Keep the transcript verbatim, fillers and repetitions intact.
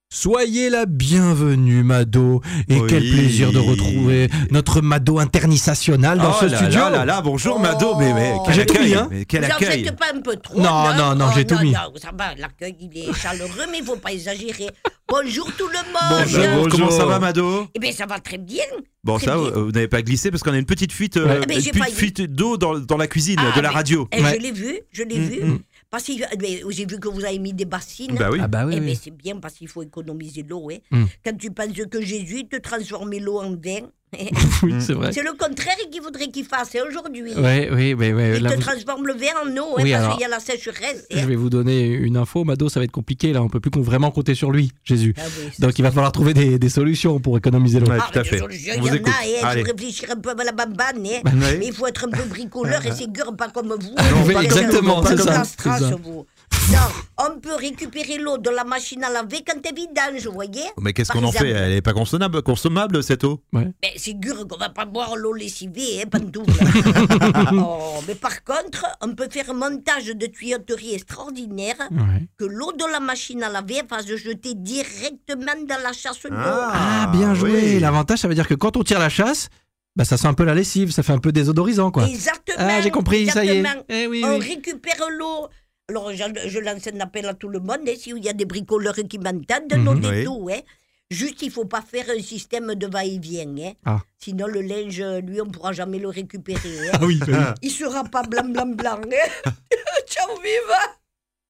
Soyez la bienvenue, Mado. Et Oui. quel plaisir de retrouver notre Mado international dans oh ce là studio. là là là, bonjour Oh. Mado, mais, mais quel J'ai tout accueil, mis, hein. mais quel Vous en accueil. faites pas un peu trop. Non, non, non, j'ai tout mis. Non, ça va, l'accueil, il est chaleureux, mais il faut pas exagérer. Bonjour tout le monde. Bonjour, Bonjour. comment ça va Mado? Eh bien, ça va très bien. Bon Très ça, bien. euh, vous n'avez pas glissé parce qu'on a une petite fuite, euh, Ouais. Eh ben, une j'ai petite pas eu. fuite d'eau dans, dans la cuisine Ah, de la mais- radio. Eh, Ouais. Je l'ai vu, je l'ai Mm, vu. mm. Parce que mais j'ai vu que vous avez mis des bassines. Bah oui. Ah bah oui, Eh oui. bien, c'est bien parce qu'il faut économiser l'eau. Hein. Mm. Quand tu penses que Jésus te transformait l'eau en vin, Oui, c'est vrai. c'est le contraire qu'il voudrait qu'il fasse hein, aujourd'hui. Ouais, oui, oui, oui. Il Là, te vous- transforme le vin en eau, hein, Oui, parce alors- qu'il y a la sécheresse. Je hein. vais vous donner une info, Mado, ça va être compliqué là, on peut plus qu'on- vraiment compter sur lui, Jésus. Ah oui, ça, Donc il va falloir trouver des, des solutions pour économiser l'eau. Ouais, Ah, tout à mais fait. je- je- On Il vous y en écoute. a, hein, Allez. il faut réfléchir un peu à la bambane, hein. Bah, ouais. Mais il faut être un peu bricoleur et ségur, pas comme vous. Non, Oui, pas comme exactement, nous, pas c'est comme ça. La nous. strasse, c'est ça. vous. Non, on peut récupérer l'eau de la machine à laver quand elle est vidange, vous voyez. Mais qu'est-ce Par qu'on en fait? exemple. Elle n'est pas consommable, consommable cette eau? Mais ségur qu'on va pas boire l'eau lessivée, hein, pantoufle. Oh, mais par contre, on peut faire un montage de tuyauterie extraordinaire Ouais. que l'eau de la machine à laver fasse jeter directement dans la chasse d'eau. Ah, bien joué. oui. L'avantage, ça veut dire que quand on tire la chasse, bah, ça sent un peu la lessive, ça fait un peu désodorisant, quoi. Exactement. Ah, j'ai compris, ça y est. exactement. Eh oui, On oui. récupère l'eau. Alors, je, je lance un appel à tout le monde, hein, s'il y a des bricoleurs qui m'entendent, Mhm. notez Oui. tout. Hein. Juste, il ne faut pas faire un système de va-et-vient. Hein. Ah. Sinon, le linge, lui, on ne pourra jamais le récupérer. Hein. Ah oui, bah oui. Il ne sera pas blanc, blanc, blanc. Hein. Ciao, viva.